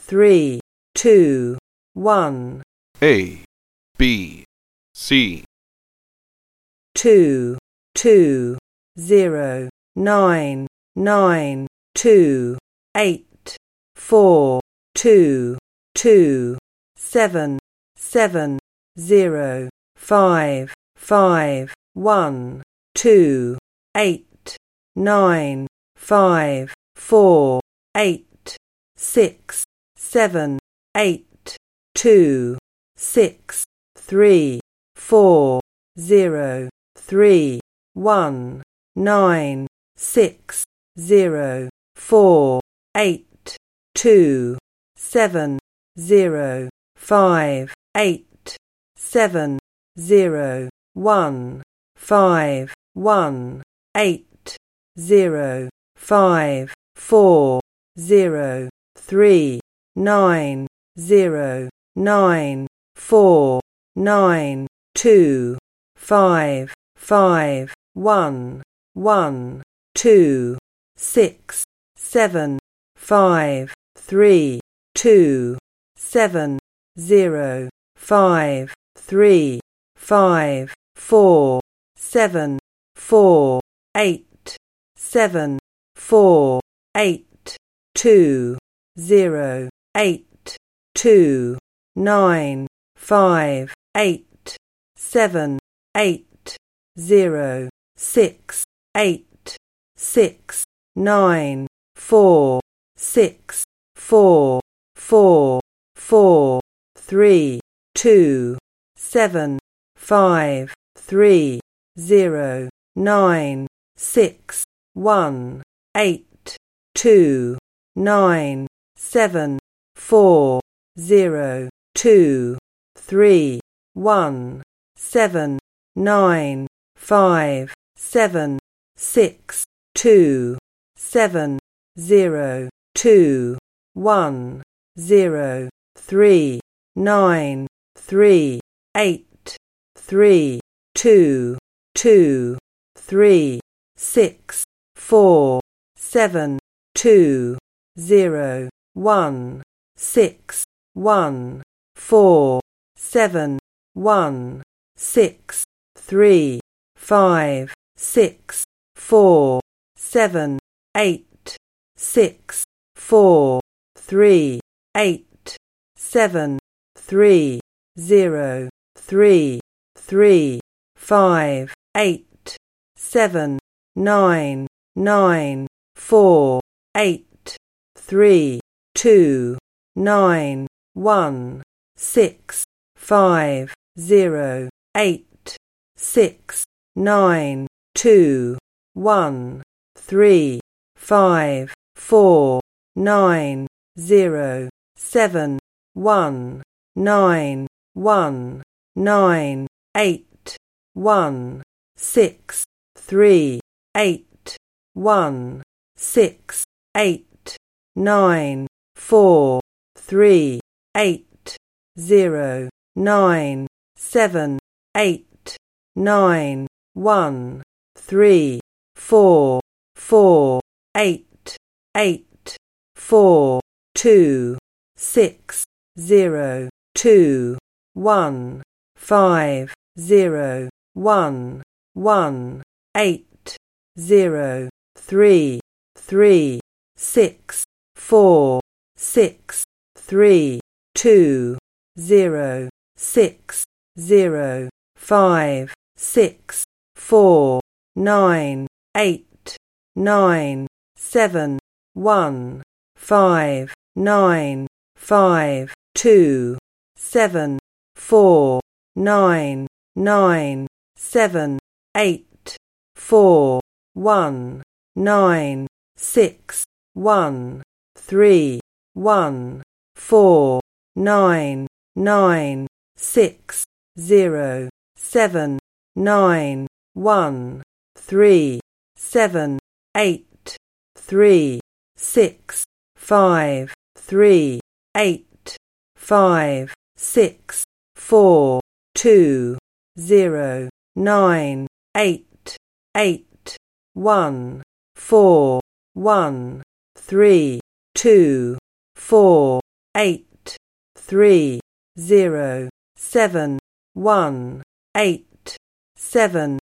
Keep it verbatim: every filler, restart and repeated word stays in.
three, two, one. A, B, C. Two, two, zero, nine, nine, two, eight, four, two, two, seven, seven, zero, five, five, one, two, eight, nine, five, four, eight, six, seven, eight, two, six, three, four, zero, three, one, nine, six, zero, four, eight, two, seven, zero, five, eight, seven, zero, one, five, one, eight, zero, five, four, zero, three, nine, zero, nine, four, nine, two, five, five, one, one, two, six, seven, five, three, two, seven, zero, five, three, five, four, seven, four, eight, seven, four, eight, two, zero, eight, two, nine, five, eight, seven, eight, zero, six, eight, six, nine, four, six, four, four, four, three, two, seven, five, three, zero, nine, six, one, eight, two, nine, seven, four, zero, two, three, one, seven, nine, five, seven, six, two, seven, zero, two, one, zero, three, nine, three, eight, three, two, two, three, six, four, seven, two, zero, one, six, one, four, seven, one, six, three, five, six, four, seven, eight, six, four, three, eight, seven, three, zero, three, three, five, eight, seven, nine, nine, four, eight, three, two, nine, one, six, five, zero, eight, six, nine, two, one, three, five, four, nine, zero, seven, one, nine, one, nine, eight, one, six, three, eight, one, six, eight, nine, four, three, eight, zero, nine, seven, eight, nine, one, three, four, four, eight, eight, four, two, six, zero, two, one, five, zero, one, one, eight, zero, three, three, six, four, six, three, two, zero, six, zero, five, six, four, nine, eight, nine, seven, one, five, nine, five, two, seven, four, nine, nine, seven, eight, four, one, nine, six, one, three, one, four, nine, nine, six, zero, seven, nine, one, three, seven, eight, three, six, five, three, eight, five, six, four, two, zero, nine, eight, eight, one, four, one, three, two, four, eight three zero seven one eight seven